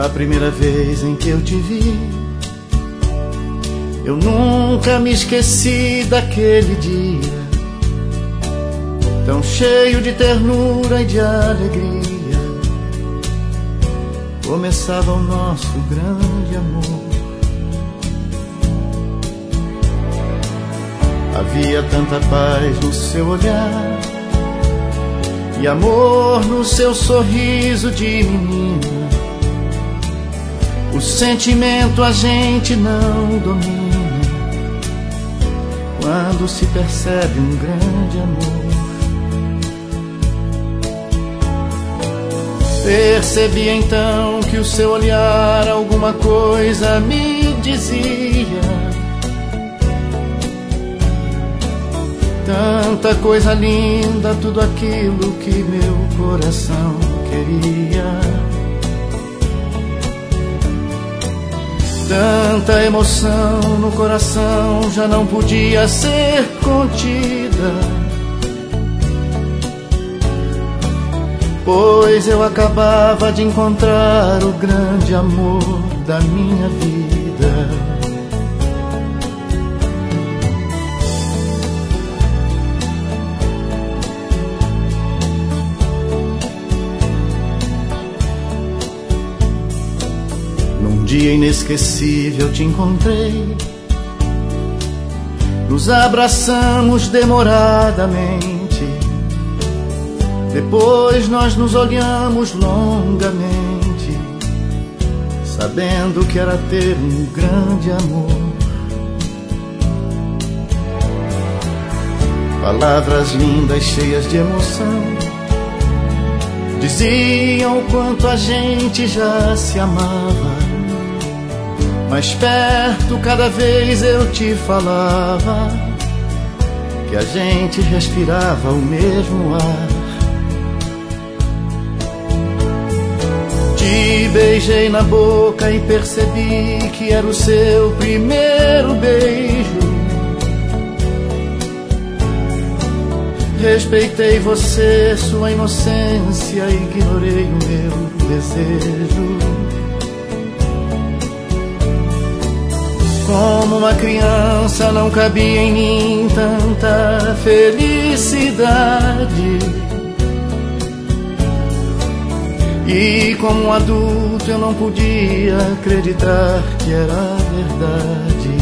A primeira vez em que eu te vi, eu nunca me esqueci daquele dia, tão cheio de ternura e de alegria. Começava o nosso grande amor. Havia tanta paz no seu olhar e amor no seu sorriso de menina. O sentimento a gente não domina quando se percebe um grande amor. Percebi então que o seu olhar alguma coisa me dizia. Tanta coisa linda, tudo aquilo que meu coração queria. Tanta emoção no coração já não podia ser contida, pois eu acabava de encontrar o grande amor da minha vida. Num dia inesquecível te encontrei, nos abraçamos demoradamente. Depois nós nos olhamos longamente, sabendo que era ter um grande amor. Palavras lindas cheias de emoção diziam o quanto a gente já se amava. Mais perto cada vez eu te falava que a gente respirava o mesmo ar. Te beijei na boca e percebi que era o seu primeiro beijo. Respeitei você, sua inocência, ignorei o meu desejo. Como uma criança não cabia em mim tanta felicidade, e como um adulto eu não podia acreditar que era verdade.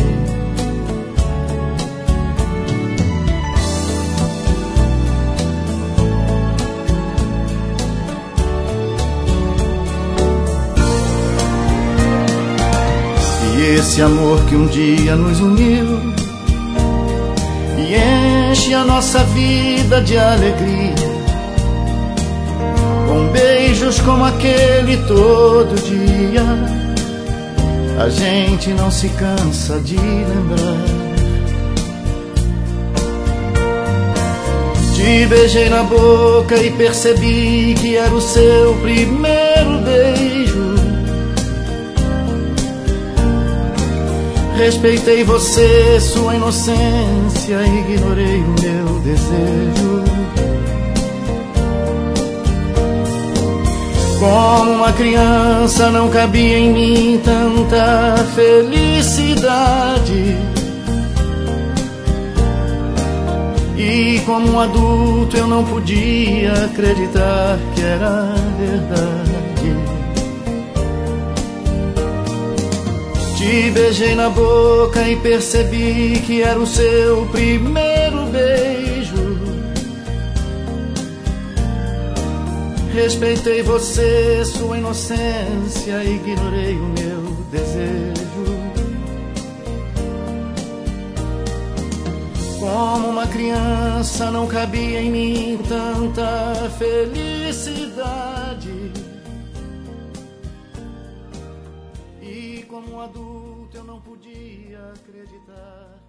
E esse amor que um dia nos uniu e enche a nossa vida de alegria, com beijos como aquele todo dia, a gente não se cansa de lembrar. Te beijei na boca e percebi que era o seu primeiro beijo. Respeitei você, sua inocência, ignorei o meu desejo. Como uma criança não cabia em mim tanta felicidade, e como um adulto eu não podia acreditar que era verdade. Te beijei na boca e percebi que era o seu primeiro beijo. Respeitei você, sua inocência, ignorei o meu desejo. Como uma criança não cabia em mim tanta felicidade, e como um adulto eu não podia acreditar